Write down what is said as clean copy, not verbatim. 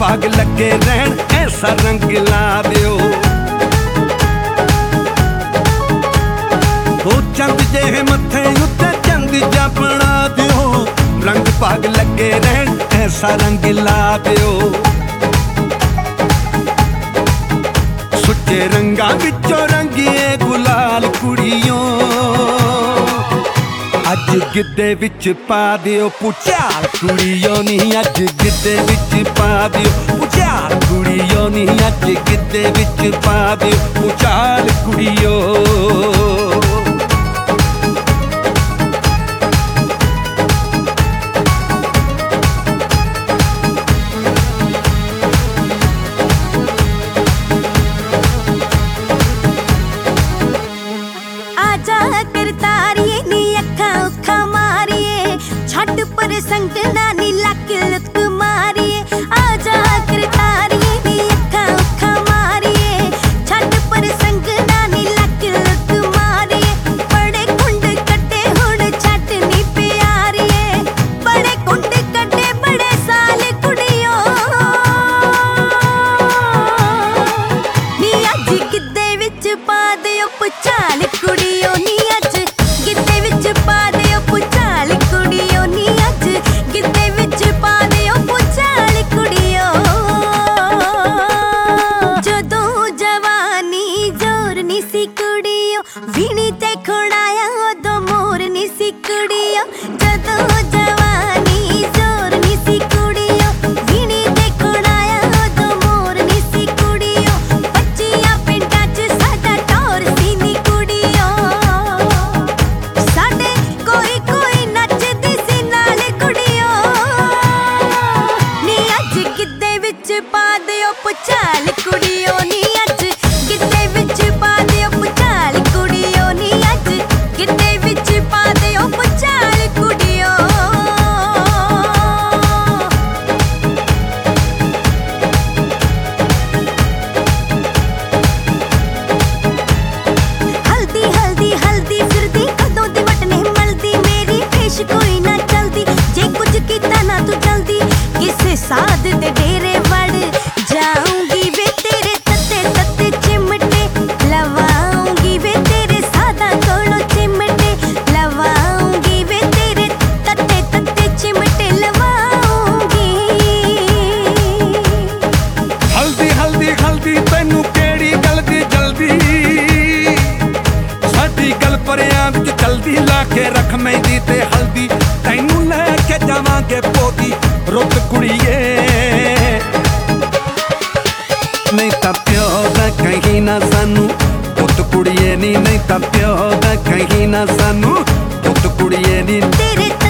ਭਾਗ ਲੱਗੇ ਰਹਿਣ ਐਸਾ ਰੰਗ ਲਾ ਦਿਓ। ਉਹ ਚੰਦ ਜਿਹੇ ਮੱਥੇ ਉੱਤੇ ਚੰਦ ਜਾ ਬਣਾ ਦਿਓ। ਰੰਗ ਭਾਗ ਲੱਗੇ ਰਹਿਣ ਐਸਾ ਰੰਗ ਲਾ ਦਿਓ। ਸੁੱਚੇ ਰੰਗਾਂ ਵਿੱਚੋਂ ਰੰਗੀਏ ਗੁਲਾਲ ਕੁੜੀਓ। ਅੱਜ ਗਿੱਧੇ ਵਿੱਚ ਪਾ ਦਿਓ ਭੁਚਾਲ ਕੁੜੀਓ ਨੀ। ਅੱਜ ਗਿੱਧੇ ਵਿੱਚ ਪਾ ਦਿਓ ਭੁਚਾਲ ਕੁੜੀਓ ਨੀ। ਅੱਜ ਗਿੱਧੇ ਵਿੱਚ ਪਾ ਦਿਓ ਭੁਚਾਲ ਕੁੜੀਓ। संग नानी लक लुक मारिए आजा कर तारिए नी अखा उखा मारिए। छट पर संग नानी लक लुक मारिए। बड़े कुंड कटे हुण छट नी प्यारिए। बड़े कुंड कटे बड़े साल कुड़ियो नी। अज गिद्धे विच पा दिओ भुचाल कुड़ियो नी। अज गिद्धे विच पा दिओ भुचाल कुड़ियो नी। गिद्धे विच पा दिओ भुचाल कुड़ियो। जदों जवानी जोर नी सी कुड़ियो वीणी ते खुड़ाया उदों मोर नी सी कुड़ियो। जदों जवानी जोर नी सी कुड़ियो वीणी ते खुड़ाया उदों मोर नी सी कुड़ियो। बच्चियां पिंडां च साडा टौर सी नी कुड़ियो। साडे कोई कोई नचदी सी नाल कुड़ियो नी। अज गिद्धे विच पा दिओ भुचाल कुड़ियो नी। अज गिद्धे विच पा दिओ भुचाल कुड़ियो नी। अज गिद्धे विच पा दिओ भुचाल कुड़ियो। हल्दी हल्दी हल्दी फिरदी कदों दी वटने मलदी। मेरी पेश कोई ना चलदी जे कुछ कीता ना तू जल्दी। किसे साध दे डेरे वड़ जाऊंगी वे तेरे तत्ते तत्ते चिमटे। लवाऊंगी वे तेरे सादा कोलों चिमटे। लवाऊंगी वे तेरे तत्ते तत्ते चिमटे लवाऊंगी। हल्दी हल्दी हल्दी तैनू केड़ी गल दी जल्दी। साडी गल परियां विच चलदी ला के रख मेहंदी ते हल्दी। तैनू लैके जावांगे पोती रुत कुड़िए। नहीं तां प्यो दा कहीं ना सानू पुत कुड़िए नी। नहीं तां प्यो दा कहीं ना सानू पुत कुड़िए नी। तेरे